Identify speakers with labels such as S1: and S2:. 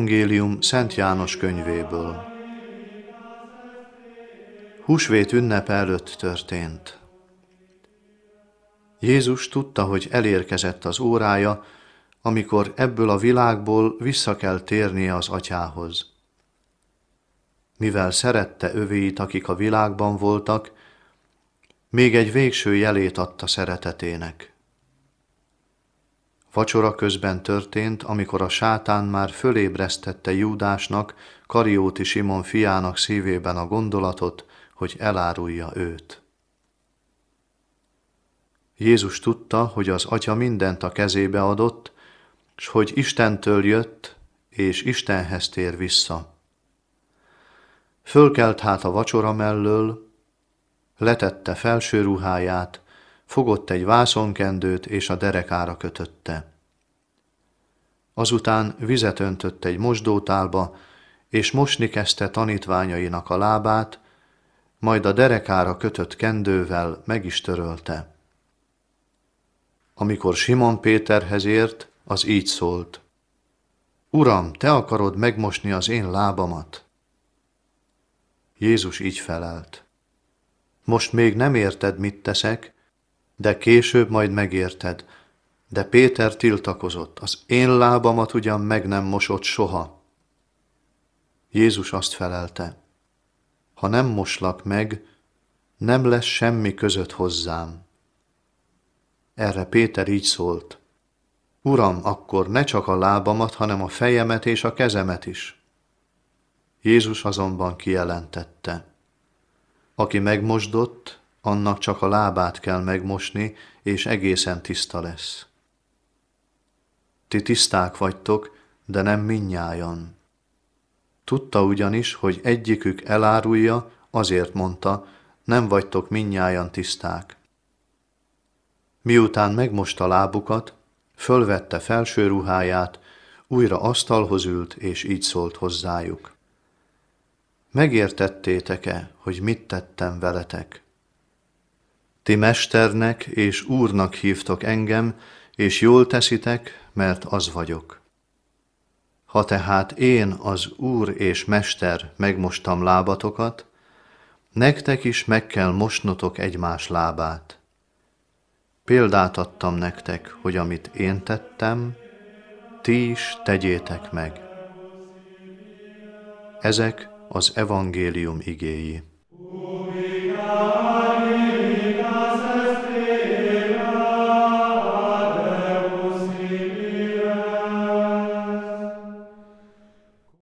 S1: Evangélium Szent János könyvéből. Húsvét ünnepe előtt történt. Jézus tudta, hogy elérkezett az órája, amikor ebből a világból vissza kell térnie az Atyához. Mivel szerette övéit, akik a világban voltak, még egy végső jelét adta szeretetének. Vacsora közben történt, amikor a sátán már fölébresztette Júdásnak, Karióti Simon fiának szívében a gondolatot, hogy elárulja őt. Jézus tudta, hogy az Atya mindent a kezébe adott, s hogy Istentől jött, és Istenhez tér vissza. Fölkelt hát a vacsora mellől, letette felső ruháját, fogott egy vászonkendőt, és a derekára kötötte. Azután vizet öntött egy mosdótálba, és mosni kezdte tanítványainak a lábát, majd a derekára kötött kendővel meg is törölte. Amikor Simon Péterhez ért, az így szólt: Uram, te akarod megmosni az én lábamat? Jézus így felelt: Most még nem érted, mit teszek, de később majd megérted. De Péter tiltakozott: Az én lábamat ugyan meg nem mosott soha. Jézus azt felelte: Ha nem moslak meg, nem lesz semmi között hozzám. Erre Péter így szólt: Uram, akkor ne csak a lábamat, hanem a fejemet és a kezemet is. Jézus azonban kijelentette: Aki megmosdott, annak csak a lábát kell megmosni, és egészen tiszta lesz. Ti tiszták vagytok, de nem mindnyájan. Tudta ugyanis, hogy egyikük elárulja, azért mondta, nem vagytok mindnyájan tiszták. Miután megmosta lábukat, fölvette felső ruháját, újra asztalhoz ült, és így szólt hozzájuk: Megértettétek-e, hogy mit tettem veletek? Ti mesternek és úrnak hívtok engem, és jól teszitek, mert az vagyok. Ha tehát én, az Úr és Mester megmostam lábatokat, nektek is meg kell mosnotok egymás lábát. Példát adtam nektek, hogy amit én tettem, ti is tegyétek meg. Ezek az evangélium igéi.